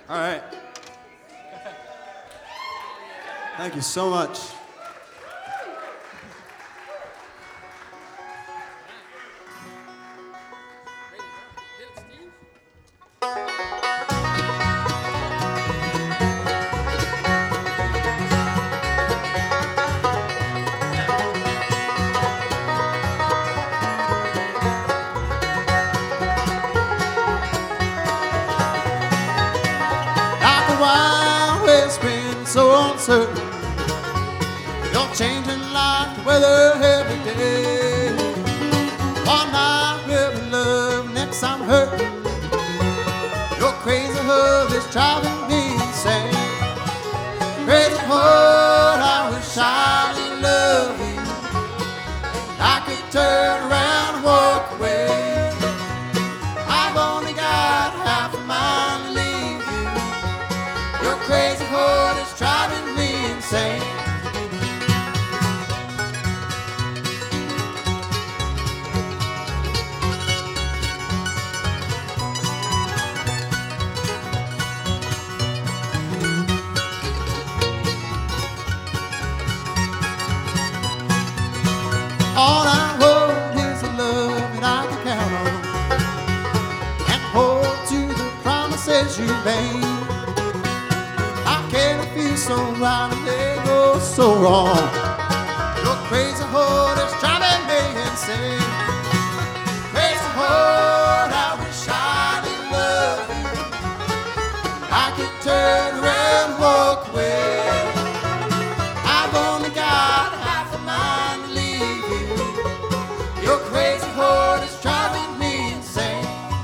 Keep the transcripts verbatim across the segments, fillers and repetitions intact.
All right. Thank you so much. Like the wild west wind, so uncertain. You're changing like the weather every day. One night we'll be love, next I'm hurting. Your crazy love is driving me insane. Crazy heart, I wish I didn't love you. I could turn around and walk away. I've only got half a mind to leave you. Your crazy heart is driving me insane. All I want is a love that I can count on and hold to the promises you made. How can it feel so right and they go so wrong? Your crazy heart is driving me insane. Crazy heart, I wish I didn't love you. I could turn around and walk away. I've only got half a mind to leave you. Your crazy heart is driving me insane.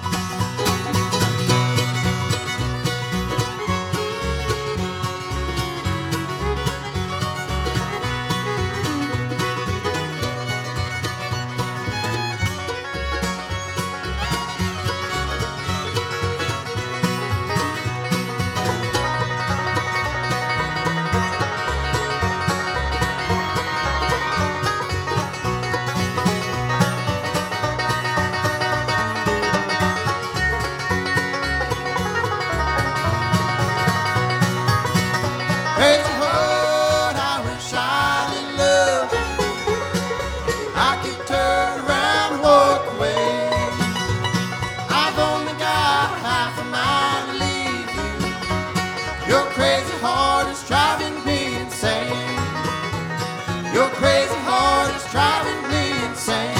Crazy heart, I wish I didn't love you. I could turn around and walk away. I've only got half a mind to leave you. Your crazy heart is driving me insane. Your crazy heart is driving me insane.